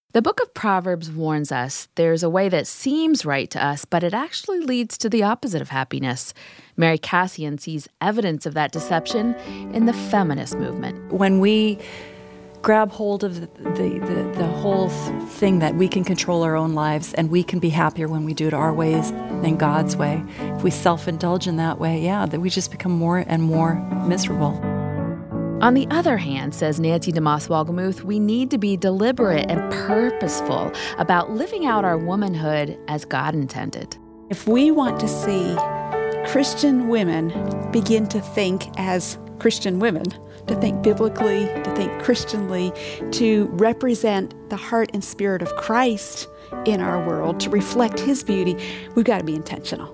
The book of Proverbs warns us there's a way that seems right to us, but it actually leads to the opposite of happiness. Mary Cassian sees evidence of that deception in the feminist movement. When we grab hold of the whole thing that we can control our own lives and we can be happier when we do it our ways than God's way, if we self-indulge in that way, that we just become more and more miserable. On the other hand, says Nancy DeMoss Wolgemuth, we need to be deliberate and purposeful about living out our womanhood as God intended. If we want to see Christian women begin to think as Christian women, to think biblically, to think Christianly, to represent the heart and spirit of Christ in our world, to reflect His beauty, we've got to be intentional.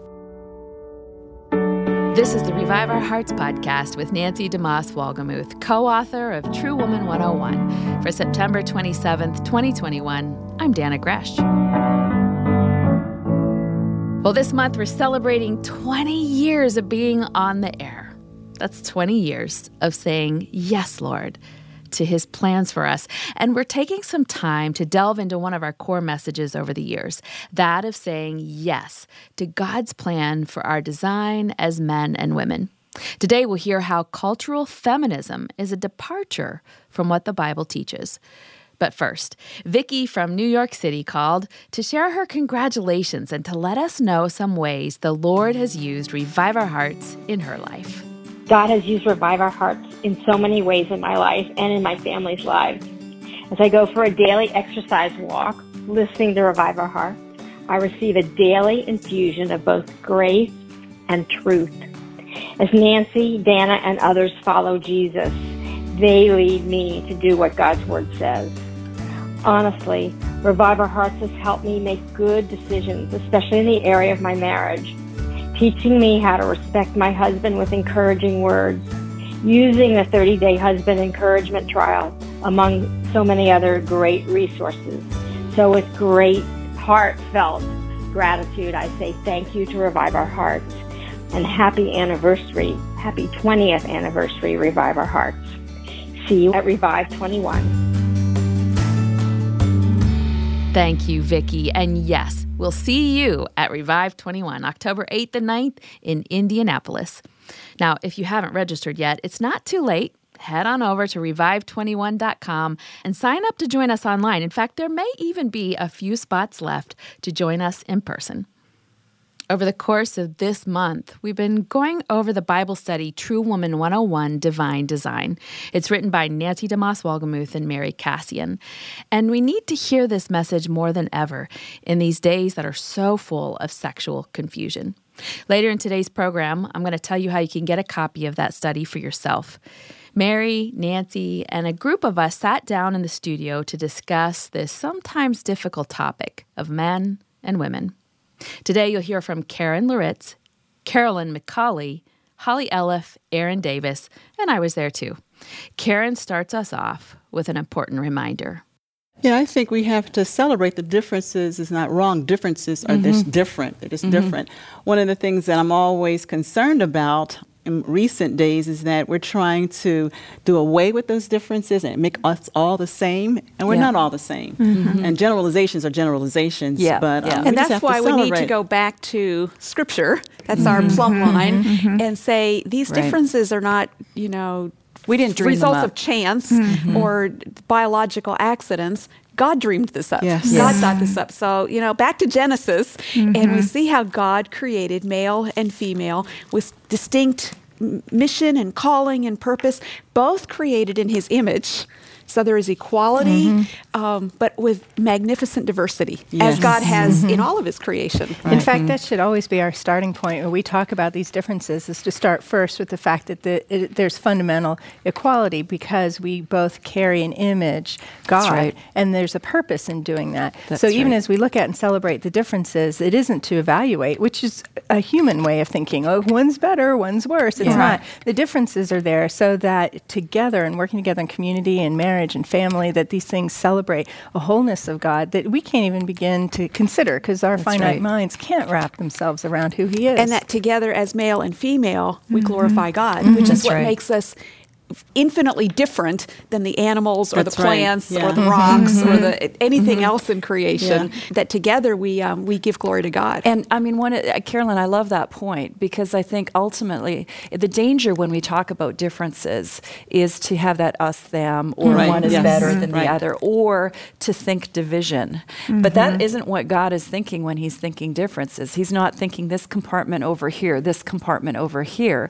This is the Revive Our Hearts podcast with Nancy DeMoss Wolgemuth, co-author of True Woman 101. For September 27th, 2021, I'm Dana Gresh. Well, this month we're celebrating 20 years of being on the air. That's 20 years of saying, yes, Lord, to His plans for us. And we're taking some time to delve into one of our core messages over the years, that of saying yes to God's plan for our design as men and women. Today, we'll hear how cultural feminism is a departure from what the Bible teaches. But first, Vicki from New York City called to share her congratulations and to let us know some ways the Lord has used Revive Our Hearts in her life. God has used Revive Our Hearts in so many ways in my life and in my family's lives. As I go for a daily exercise walk, listening to Revive Our Hearts, I receive a daily infusion of both grace and truth. As Nancy, Dana, and others follow Jesus, they lead me to do what God's Word says. Honestly, Revive Our Hearts has helped me make good decisions, especially in the area of my marriage, teaching me how to respect my husband with encouraging words, using the 30-day husband encouragement trial, among so many other great resources. So with great heartfelt gratitude, I say thank you to Revive Our Hearts and happy anniversary, happy 20th anniversary, Revive Our Hearts. See you at Revive 21. Thank you, Vicki. And yes, we'll see you at Revive 21, October 8th and 9th in Indianapolis. Now, if you haven't registered yet, it's not too late. Head on over to revive21.com and sign up to join us online. In fact, there may even be a few spots left to join us in person. Over the course of this month, we've been going over the Bible study True Woman 101, Divine Design. It's written by Nancy DeMoss Wolgemuth and Mary Cassian. And we need to hear this message more than ever in these days that are so full of sexual confusion. Later in today's program, I'm going to tell you how you can get a copy of that study for yourself. Mary, Nancy, and a group of us sat down in the studio to discuss this sometimes difficult topic of men and women. Today, you'll hear from Karen Loritz, Carolyn McCauley, Holly Elliff, Aaron Davis, and I was there too. Karen starts us off with an important reminder. Yeah, I think we have to celebrate the differences. It's not wrong. Differences are just different. They're just different. One of the things that I'm always concerned about in recent days is that we're trying to do away with those differences and make us all the same, and we're not all the same. And generalizations are generalizations. But and that's why we need to go back to Scripture. That's our plumb line, and say these differences are not, we didn't dream results them up. of chance or biological accidents. God dreamed this up. Yes. God thought this up. So, back to Genesis, and we see how God created male and female with distinct mission and calling and purpose, both created in His image. So there is equality, but with magnificent diversity, as God has in all of His creation. Right. In fact, that should always be our starting point when we talk about these differences, is to start first with the fact that there's fundamental equality because we both carry an image, God, and there's a purpose in doing that. So even as we look at and celebrate the differences, it isn't to evaluate, which is a human way of thinking, oh, one's better, one's worse. It's not. The differences are there so that together and working together in community and marriage and family, that these things celebrate a wholeness of God that we can't even begin to consider because our finite minds can't wrap themselves around who He is. And that together as male and female, we glorify God, which is what makes us infinitely different than the animals or That's the right. plants Yeah. or the rocks or the anything else in creation. Yeah. That together we give glory to God. And I mean, Carolyn, I love that point, because I think ultimately the danger when we talk about differences is to have that us, them, or Right. one is Yes. better than Right. the other, or to think division. But that isn't what God is thinking when he's thinking differences. He's not thinking this compartment over here, this compartment over here.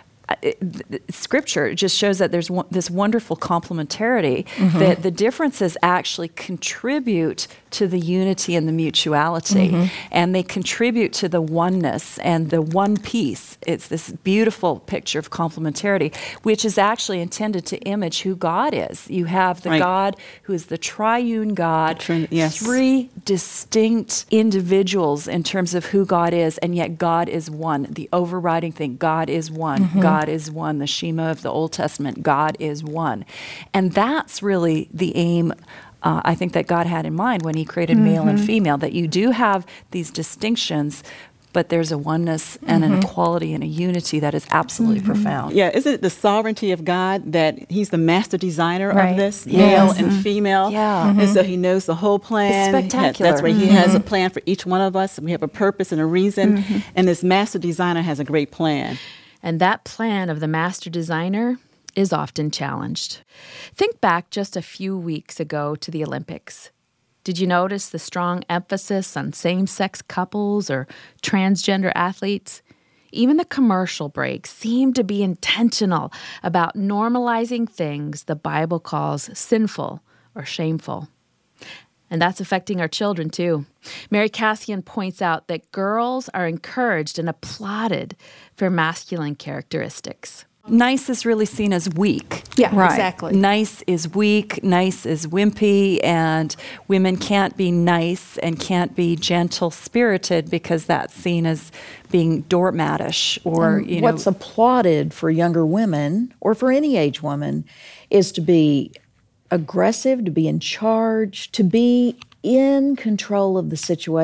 Scripture just shows that there's this wonderful complementarity, that the differences actually contribute to the unity and the mutuality, and they contribute to the oneness and the one piece. It's this beautiful picture of complementarity, which is actually intended to image who God is. You have the Right. God who is the triune God, Yes. three distinct individuals in terms of who God is, and yet God is one. The overriding thing, God is one. God is one. The Shema of the Old Testament, God is one. And that's really the aim, I think, that God had in mind when he created male and female, that you do have these distinctions, but there's a oneness and an equality and a unity that is absolutely profound. Yeah, isn't it the sovereignty of God that he's the master designer Right. of this, Yes. male and female? Yeah. And so he knows the whole plan. It's spectacular. That's why he has a plan for each one of us. We have a purpose and a reason. And this master designer has a great plan. And that plan of the master designer is often challenged. Think back just a few weeks ago to the Olympics. Did you notice the strong emphasis on same-sex couples or transgender athletes? Even the commercial breaks seem to be intentional about normalizing things the Bible calls sinful or shameful. And that's affecting our children, too. Mary Cassian points out that girls are encouraged and applauded for masculine characteristics. Nice is really seen as weak. Yeah, exactly. Nice is weak, nice is wimpy, and women can't be nice and can't be gentle-spirited because that's seen as being doormatish or, you know. What's applauded for younger women, or for any age woman, is to be aggressive, to be in charge, to be in control of the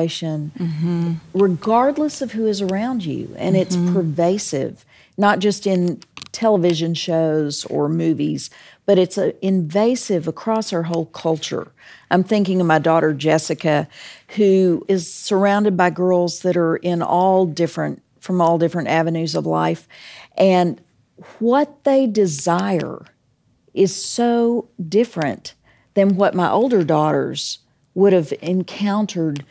situation, regardless of who is around you. And it's pervasive, not just in television shows or movies, but it's invasive across our whole culture. I'm thinking of my daughter, Jessica, who is surrounded by girls that are from all different avenues of life. And what they desire is so different than what my older daughters would have encountered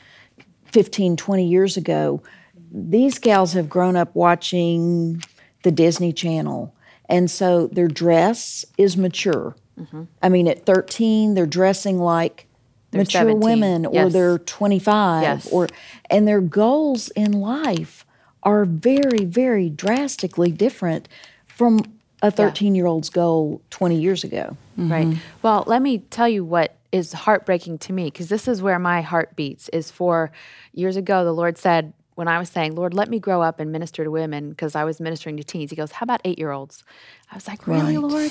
15, 20 years ago. These gals have grown up watching the Disney Channel, and so their dress is mature. I mean, at 13, they're dressing like They're mature 17. women, or Yes. they're 25, Yes. and their goals in life are very, very drastically different from a 13-year-old's goal 20 years ago. Right. Well, let me tell you what is heartbreaking to me, because this is where my heart beats, is for years ago, the Lord said, when I was saying, Lord, let me grow up and minister to women, because I was ministering to teens, he goes, how about 8-year-olds? I was like, really, Lord?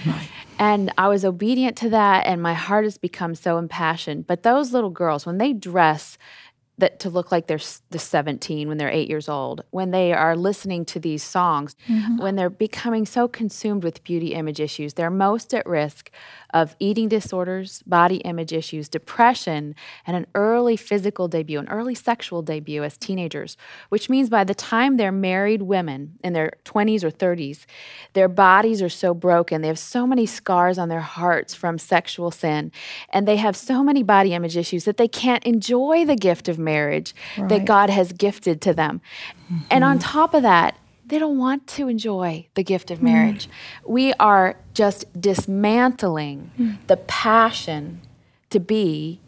And I was obedient to that, and my heart has become so impassioned. But those little girls, when they dress to look like they're 17 when they're 8 years old, when they are listening to these songs, when they're becoming so consumed with beauty image issues, they're most at risk of eating disorders, body image issues, depression, and an early physical debut, an early sexual debut as teenagers, which means by the time they're married women in their 20s or 30s, their bodies are so broken. They have so many scars on their hearts from sexual sin, and they have so many body image issues that they can't enjoy the gift of marriage that God has gifted to them. And on top of that, they don't want to enjoy the gift of marriage. We are just dismantling the passion to be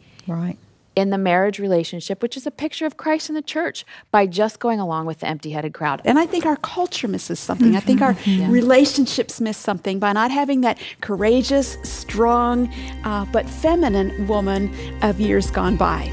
in the marriage relationship, which is a picture of Christ in the church, by just going along with the empty-headed crowd. And I think our culture misses something. I think our relationships miss something by not having that courageous, strong, but feminine woman of years gone by.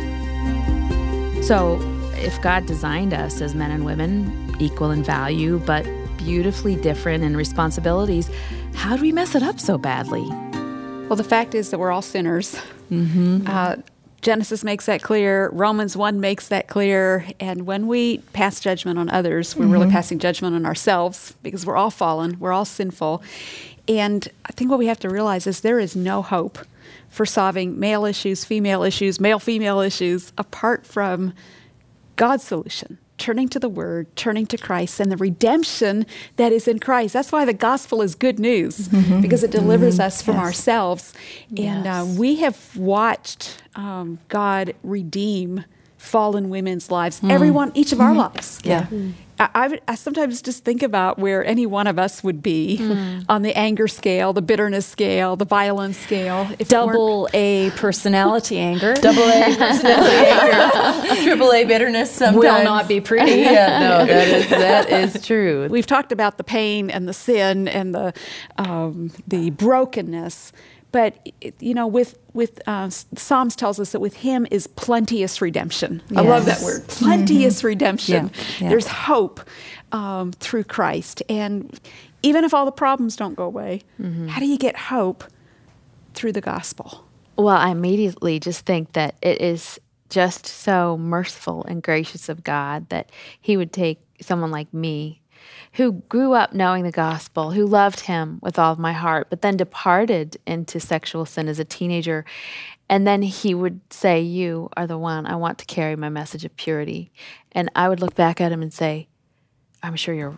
So if God designed us as men and women, equal in value, but beautifully different in responsibilities, how do we mess it up so badly? Well, the fact is that we're all sinners. Genesis makes that clear. Romans 1 makes that clear. And when we pass judgment on others, we're really passing judgment on ourselves, because we're all fallen. We're all sinful. And I think what we have to realize is there is no hope for solving male issues, female issues, male-female issues apart from God's solution. Turning to the Word, turning to Christ, and the redemption that is in Christ. That's why the gospel is good news, because it delivers us from ourselves. And we have watched God redeem fallen women's lives, each of our lives. Yeah. I sometimes just think about where any one of us would be on the anger scale, the bitterness scale, the violence scale. If Double A personality anger. Double A personality anger. Triple A bitterness sometimes. Will not be pretty. Yeah, no, that is true. We've talked about the pain and the sin and the brokenness. But, with Psalms tells us that with him is plenteous redemption. I love that word, plenteous redemption. Yeah. There's hope through Christ. And even if all the problems don't go away, how do you get hope through the gospel? Well, I immediately just think that it is just so merciful and gracious of God that he would take someone like me, who grew up knowing the gospel, who loved him with all of my heart, but then departed into sexual sin as a teenager. And then he would say, you are the one I want to carry my message of purity. And I would look back at him and say, I'm sure you're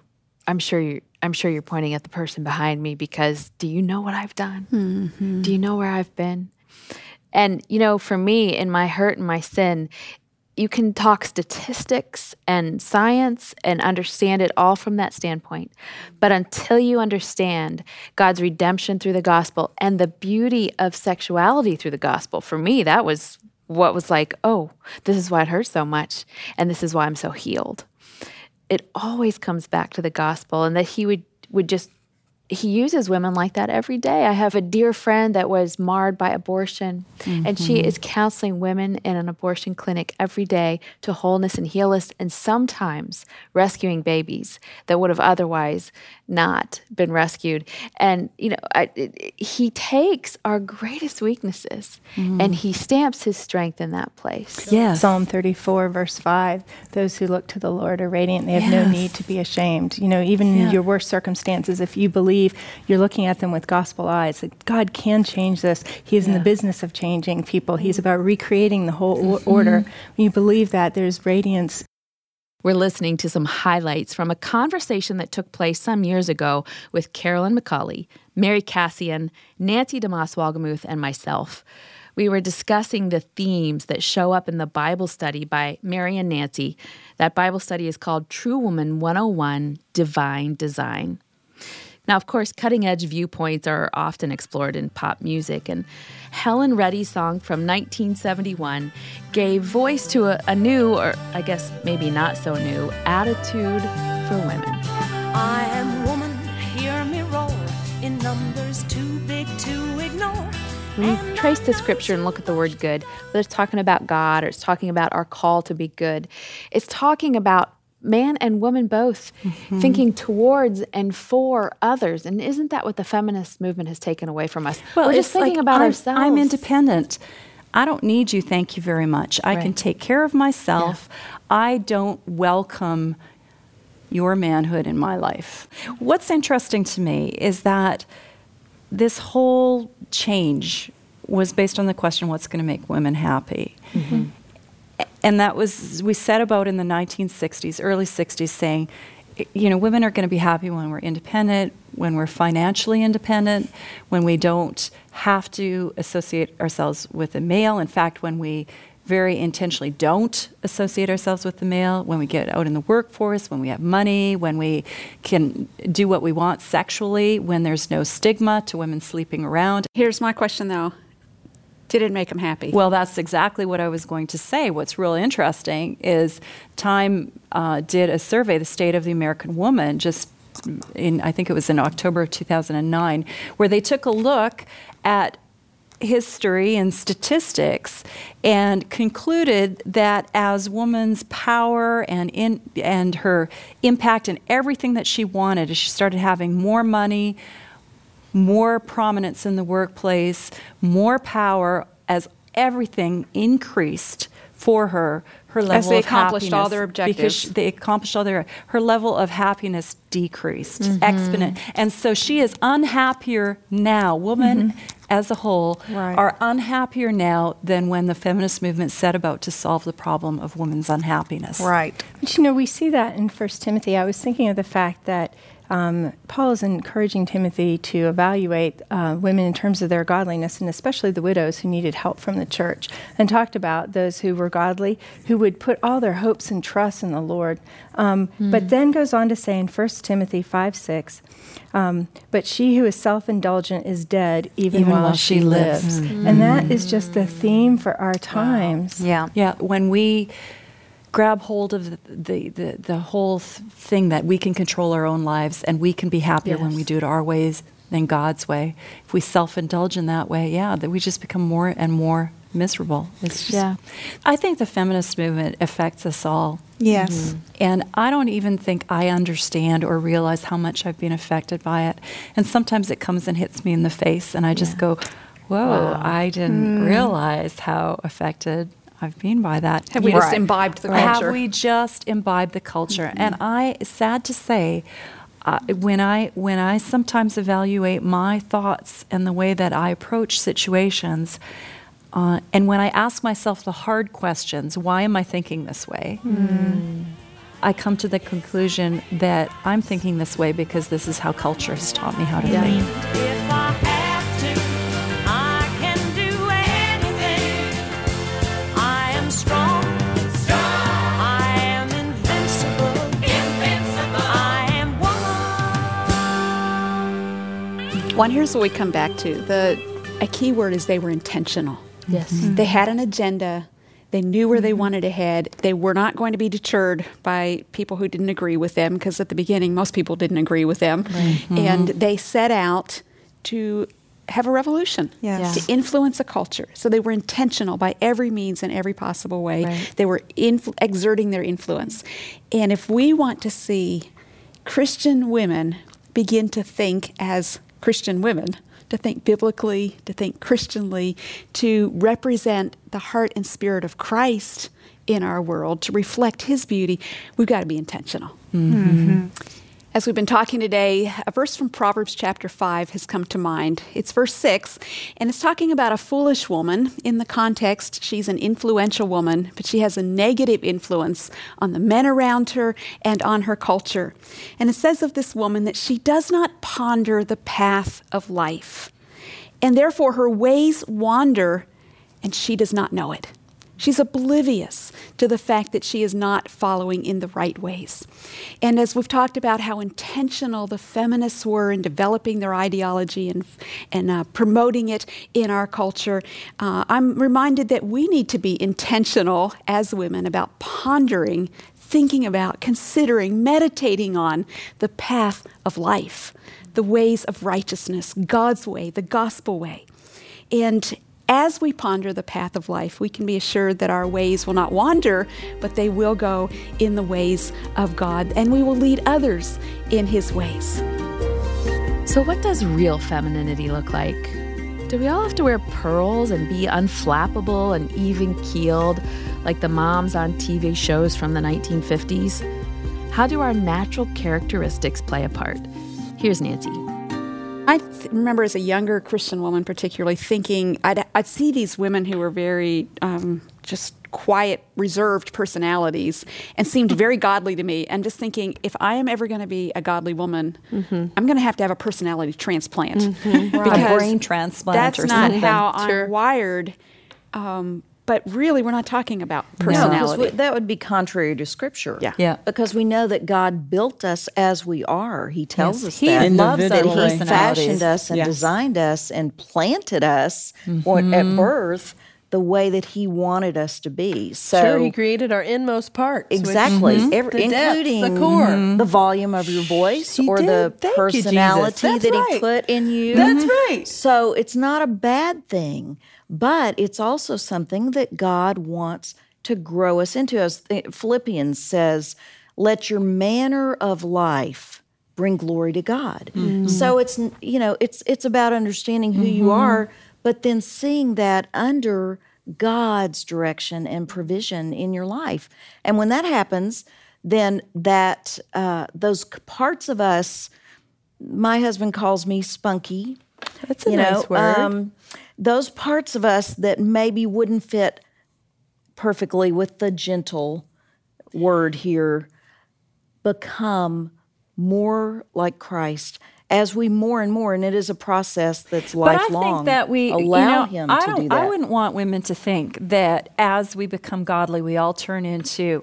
pointing at the person behind me, because do you know what I've done? Do you know where I've been? And, for me, in my hurt and my sin, you can talk statistics and science and understand it all from that standpoint. But until you understand God's redemption through the gospel and the beauty of sexuality through the gospel, for me, that was what was like, oh, this is why it hurts so much, and this is why I'm so healed. It always comes back to the gospel, and that he would just, he uses women like that every day. I have a dear friend that was marred by abortion, and she is counseling women in an abortion clinic every day to wholeness and healness, and sometimes rescuing babies that would have otherwise not been rescued. And, he takes our greatest weaknesses and he stamps his strength in that place. Yes. Psalm 34, verse 5, those who look to the Lord are radiant. They have no need to be ashamed. Even in your worst circumstances, if you believe you're looking at them with gospel eyes, that God can change this. He is in the business of changing people. He's about recreating the whole order. When you believe that, there's radiance. We're listening to some highlights from a conversation that took place some years ago with Carolyn McCauley, Mary Cassian, Nancy DeMoss Wolgemuth, and myself. We were discussing the themes that show up in the Bible study by Mary and Nancy. That Bible study is called True Woman 101, Divine Design. Now, of course, cutting-edge viewpoints are often explored in pop music, and Helen Reddy's song from 1971 gave voice to a new, or I guess maybe not so new, attitude for women. I am woman, hear me roar, in numbers too big to ignore. When you trace the scripture and look at the word good, whether it's talking about God or it's talking about our call to be good, it's talking about man and woman both thinking towards and for others. And isn't that what the feminist movement has taken away from us? Well, we're just thinking about ourselves. I'm independent. I don't need you, thank you very much. I can take care of myself. Yeah. I don't welcome your manhood in my life. What's interesting to me is that this whole change was based on the question, what's going to make women happy? And that was, we set about in the 1960s, early 60s, saying, women are going to be happy when we're independent, when we're financially independent, when we don't have to associate ourselves with a male. In fact, when we very intentionally don't associate ourselves with the male, when we get out in the workforce, when we have money, when we can do what we want sexually, when there's no stigma to women sleeping around. Here's my question, though. Did it make them happy? Well, that's exactly what I was going to say. What's real interesting is Time did a survey, the State of the American Woman, just I think it was in October of 2009, where they took a look at history and statistics and concluded that as woman's power and her impact in everything that she wanted, as she started having more money, more prominence in the workplace, more power, as everything increased for her level they of accomplished all happiness, their objectives. because they accomplished all her level of happiness decreased exponent, and so she is unhappier now. Women as a whole are unhappier now than when the feminist movement set about to solve the problem of women's unhappiness. Right. But, you know, we see that in 1 Timothy. I was thinking of the fact that Paul is encouraging Timothy to evaluate women in terms of their godliness, and especially the widows who needed help from the church, and talked about those who were godly, who would put all their hopes and trust in the Lord. But then goes on to say in 1 Timothy 5:6, but she who is self-indulgent is dead even while she lives. And that is just the theme for our times. Wow. Yeah. When we grab hold of the whole thing that we can control our own lives and we can be happier when we do it our ways than God's way. If we self-indulge in that way, that we just become more and more miserable. It's just, I think the feminist movement affects us all. Yes. And I don't even think I understand or realize how much I've been affected by it. And sometimes it comes and hits me in the face and I just go, whoa, I didn't realize how affected I've been by that. Have we just imbibed the culture? Have we just imbibed the culture? And sad to say, when I sometimes evaluate my thoughts and the way that I approach situations, and when I ask myself the hard questions, why am I thinking this way? I come to the conclusion that I'm thinking this way because this is how culture has taught me how to think. If I have to, I can do anything. I am strong. I am invincible. I am woman. Well, here's what we come back to. A key word is they were intentional. Yes. They had an agenda. They knew where they wanted to head. They were not going to be deterred by people who didn't agree with them, because at the beginning, most people didn't agree with them. And they set out to have a revolution, to influence a culture. So they were intentional by every means and every possible way. They were exerting their influence. And if we want to see Christian women begin to think as Christian women, to think biblically, to think Christianly, to represent the heart and spirit of Christ in our world, to reflect His beauty, we've got to be intentional. As we've been talking today, a verse from Proverbs chapter 5 has come to mind. It's verse 6, and it's talking about a foolish woman. In the context, she's an influential woman, but she has a negative influence on the men around her and on her culture. And it says of this woman that she does not ponder the path of life, and therefore her ways wander, and she does not know it. She's oblivious to the fact that she is not following in the right ways. And as we've talked about how intentional the feminists were in developing their ideology and promoting it in our culture, I'm reminded that we need to be intentional as women about pondering, thinking about, considering, meditating on the path of life, the ways of righteousness, God's way, the gospel way. And as we ponder the path of life, we can be assured that our ways will not wander, but they will go in the ways of God, and we will lead others in His ways. So what does real femininity look like? Do we all have to wear pearls and be unflappable and even-keeled like the moms on TV shows from the 1950s? How do our natural characteristics play a part? Here's Nancy. I remember as a younger Christian woman particularly thinking, I'd see these women who were very just quiet, reserved personalities and seemed very godly to me, and just thinking, if I am ever going to be a godly woman, I'm going to have a personality transplant. Because a brain transplant that's or not something. how I'm wired. But really, we're not talking about personality. No, that would be contrary to Scripture. Yeah. Because we know that God built us as we are. He tells us He that. loves our that He personalities. fashioned us and designed us and planted us at birth the way that He wanted us to be. So Sure, He created our inmost parts. exactly, the depth, including the core. the volume of your voice He or did. the Thank you, Jesus. personality That's that right. He put in you. That's right. So it's not a bad thing, but it's also something that God wants to grow us into. As Philippians says, let your manner of life bring glory to God. So it's about understanding who you are, but then seeing that under God's direction and provision in your life. And when that happens, then that those parts of us, my husband calls me spunky. That's a nice word. Those parts of us that maybe wouldn't fit perfectly with the gentle word here become more like Christ as we more and more, and it is a process that's lifelong. But I think that we allow Him to do that. I wouldn't want women to think that as we become godly, we all turn into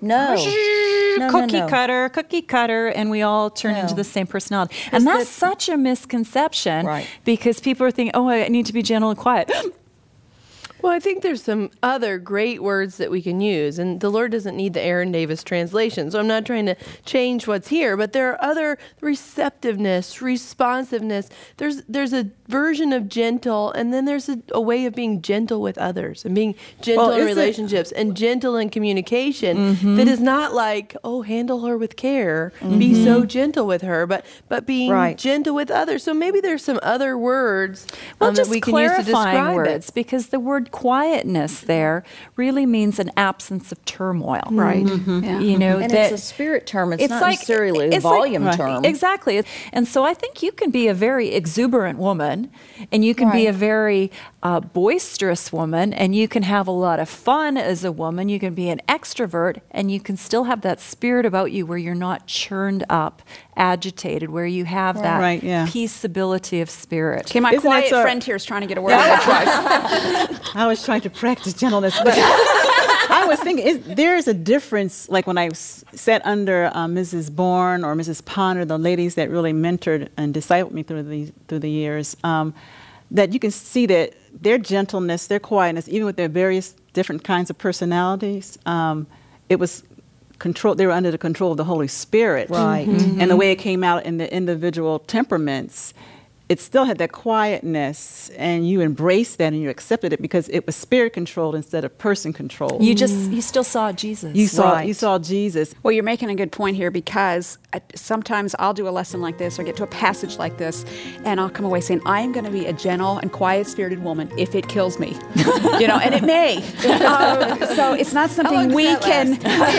cookie cutter, and we all turn into the same personality. And that's such a misconception, Right. because people are thinking, oh, I need to be gentle and quiet. Well, I think there's some other great words that we can use, and the Lord doesn't need the Aaron Davis translation, so I'm not trying to change what's here, but there are other receptiveness, responsiveness. There's a version of gentle, and then there's a way of being gentle with others and being gentle in relationships and gentle in communication that is not like, oh, handle her with care, be so gentle with her, but being gentle with others. So maybe there's some other words that we can use to describe words, it. because the word quietness there really means an absence of turmoil. Right. Yeah. You know, and that it's a spirit term. It's not necessarily a volume term. Exactly. And so I think you can be a very exuberant woman, and you can be a very boisterous woman, and you can have a lot of fun as a woman. You can be an extrovert, and you can still have that spirit about you where you're not churned up, agitated, where you have that peaceability of spirit. Okay, my quiet friend here is trying to get a word out. I was trying to practice gentleness, but I was thinking there is a difference. Like when I sat under Mrs. Bourne or Mrs. Ponder, the ladies that really mentored and discipled me through the years, that you can see that their gentleness, their quietness, even with their various different kinds of personalities, it was control. They were under the control of the Holy Spirit, right? And the way it came out in the individual temperaments, it still had that quietness, and you embraced that and you accepted it because it was spirit controlled instead of person controlled. You still saw Jesus. You saw Jesus. Well, you're making a good point here, because sometimes I'll do a lesson like this or get to a passage like this, and I'll come away saying, I am going to be a gentle and quiet-spirited woman if it kills me. And it may. So it's not something we can.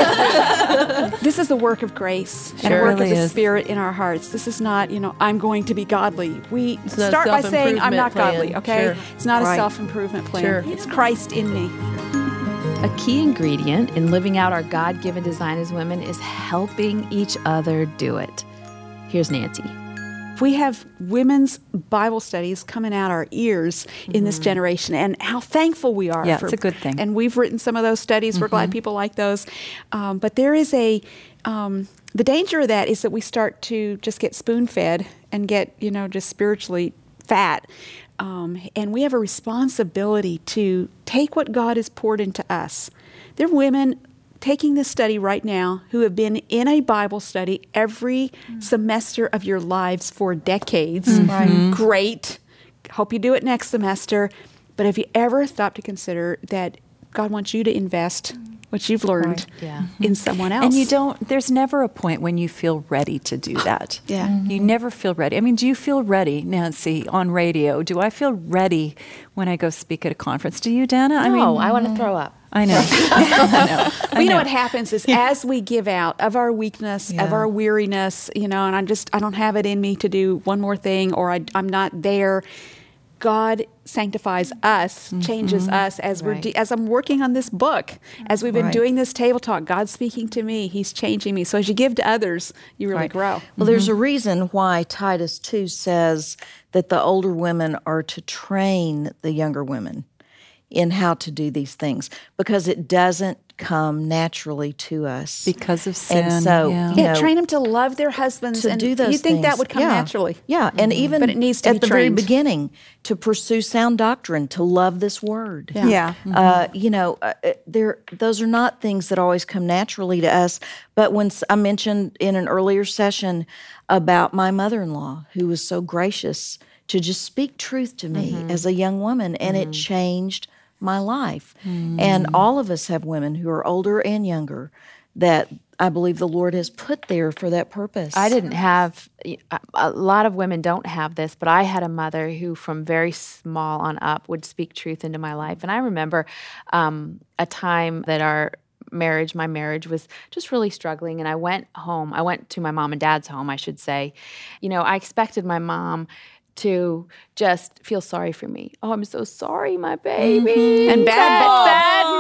This is the work of grace and work of the Spirit in our hearts. This is not, I'm going to be godly. We start by saying, I'm not godly, okay? Sure. It's not a self-improvement plan. Sure. It's Christ in me. A key ingredient in living out our God-given design as women is helping each other do it. Here's Nancy. We have women's Bible studies coming out our ears in this generation, and how thankful we are. Yeah, it's a good thing. And we've written some of those studies. We're glad people like those. But there is the danger of that is that we start to just get spoon-fed and get, just spiritually fat. And we have a responsibility to take what God has poured into us. There are women taking this study right now who have been in a Bible study every semester of your lives for decades. Great. Hope you do it next semester. But have you ever thought to consider that God wants you to invest what you've learned in someone else? And there's never a point when you feel ready to do that. You never feel ready. I mean, do you feel ready, Nancy, on radio? Do I feel ready when I go speak at a conference? Do you, Dana? No, I want to throw up. I know. You know what happens is as we give out of our weakness, of our weariness, and I don't have it in me to do one more thing, or I'm not there. God sanctifies us, changes us as as I'm working on this book, as we've been doing this table talk. God's speaking to me; He's changing me. So as you give to others, you really grow. Well, there's a reason why Titus 2 says that the older women are to train the younger women in how to do these things, because it doesn't come naturally to us because of sin. And so, train them to love their husbands to and do those you think things. that would come naturally. And even but it needs to at be the trained. very beginning, to pursue sound doctrine, to love this word. Those are not things that always come naturally to us. But when I mentioned in an earlier session about my mother-in-law, who was so gracious to just speak truth to me as a young woman, and it changed my life. And all of us have women who are older and younger that I believe the Lord has put there for that purpose. I didn't have, a lot of women don't have this, but I had a mother who from very small on up would speak truth into my life. And I remember a time that my marriage was just really struggling. And I went home. I went to my mom and dad's home, I should say. I expected my mom to just feel sorry for me. Oh, I'm so sorry, my baby. And bad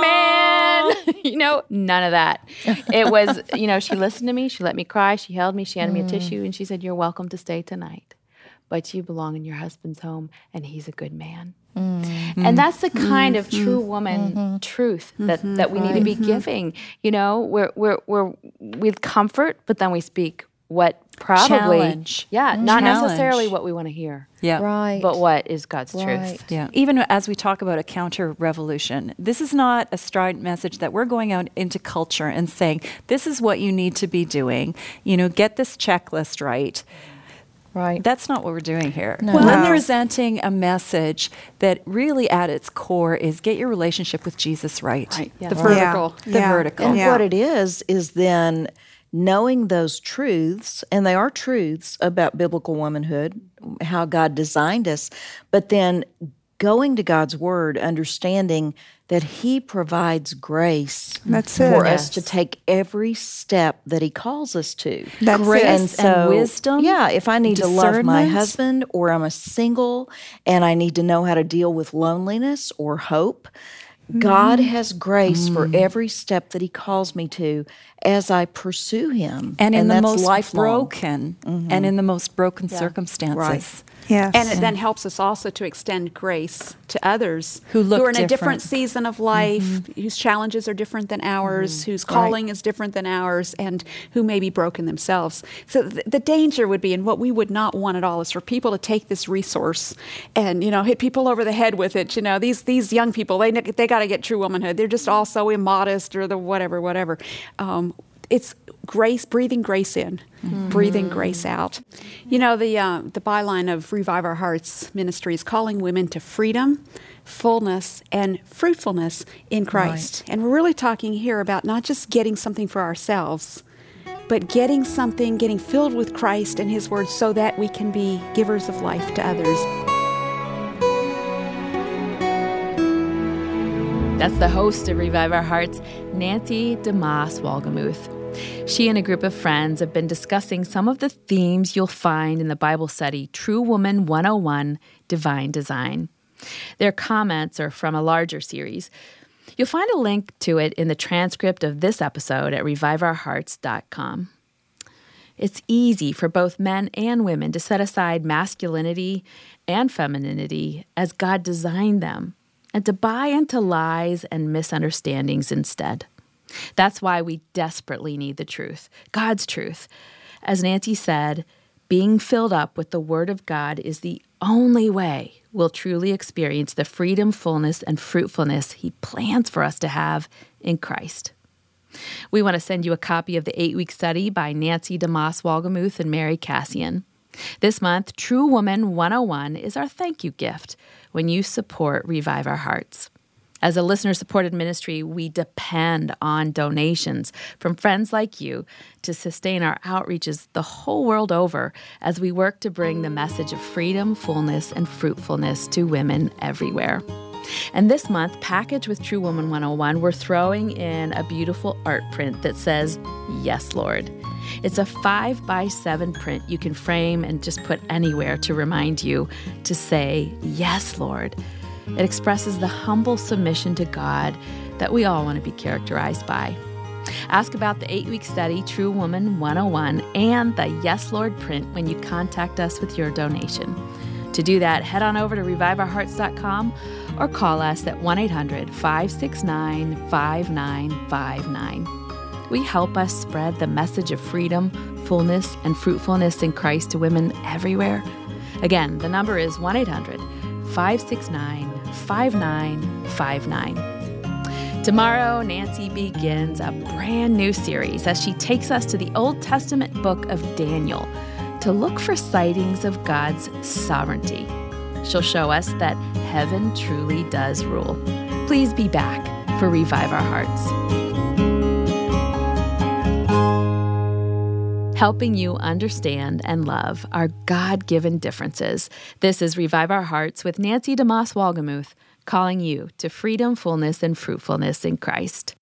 man. None of that. It was, she listened to me. She let me cry. She held me. She handed me a tissue. And she said, "You're welcome to stay tonight. But you belong in your husband's home, and he's a good man." And that's the kind of true woman truth that we need to be giving. We're with comfort, but then we speak what probably challenge. Not necessarily what we want to hear. Yeah. Right. But what is God's Right. truth? Yeah. Even as we talk about a counter-revolution, this is not a strident message that we're going out into culture and saying, this is what you need to be doing. Get this checklist right. Right. That's not what we're doing here. No. We're Wow. presenting a message that really at its core is get your relationship with Jesus right. Yeah. The vertical. The vertical. And Yeah. what it is then knowing those truths, and they are truths about biblical womanhood, how God designed us, but then going to God's Word, understanding that He provides grace That's it. for Yes. us to take every step that He calls us to. That's Grace it. and wisdom, Yeah, if I need to love my discernment. husband, or I'm a single and I need to know how to deal with loneliness or hope, God has grace for every step that He calls me to as I pursue Him. And in the that's most lifelong. broken, and in the most broken circumstances. Right. Yes. And it then helps us also to extend grace to others Who look are in a different. different season of life, whose challenges are different than ours, whose calling is different than ours, and who may be broken themselves. So the danger would be, and what we would not want at all, is for people to take this resource and hit people over the head with it. These young people, they got to get true womanhood. They're just all so immodest or the whatever. It's grace, breathing grace in, breathing grace out. The byline of Revive Our Hearts ministry is calling women to freedom, fullness, and fruitfulness in Christ. And we're really talking here about not just getting something for ourselves, but getting filled with Christ and His Word so that we can be givers of life to others. That's the host of Revive Our Hearts, Nancy DeMoss Wolgemuth. She and a group of friends have been discussing some of the themes you'll find in the Bible study, True Woman 101, Divine Design. Their comments are from a larger series. You'll find a link to it in the transcript of this episode at reviveourhearts.com. It's easy for both men and women to set aside masculinity and femininity as God designed them, and to buy into lies and misunderstandings instead. That's why we desperately need the truth, God's truth. As Nancy said, being filled up with the Word of God is the only way we'll truly experience the freedom, fullness, and fruitfulness He plans for us to have in Christ. We want to send you a copy of the 8-week study by Nancy DeMoss Wolgemuth and Mary Cassian. This month, True Woman 101 is our thank you gift when you support Revive Our Hearts. As a listener-supported ministry, we depend on donations from friends like you to sustain our outreaches the whole world over as we work to bring the message of freedom, fullness, and fruitfulness to women everywhere. And this month, packaged with True Woman 101, we're throwing in a beautiful art print that says, Yes, Lord. It's a 5x7 print you can frame and just put anywhere to remind you to say, Yes, Lord. It expresses the humble submission to God that we all want to be characterized by. Ask about the 8-week study, True Woman 101, and the Yes, Lord print when you contact us with your donation. To do that, head on over to reviveourhearts.com or call us at 1-800-569-5959. We help us spread the message of freedom, fullness, and fruitfulness in Christ to women everywhere. Again, the number is 1-800-569-5959. Tomorrow, Nancy begins a brand new series as she takes us to the Old Testament book of Daniel to look for sightings of God's sovereignty. She'll show us that heaven truly does rule. Please be back for Revive Our Hearts. helping you understand and love our God-given differences. This is Revive Our Hearts with Nancy DeMoss Wolgemuth, calling you to freedom, fullness, and fruitfulness in Christ.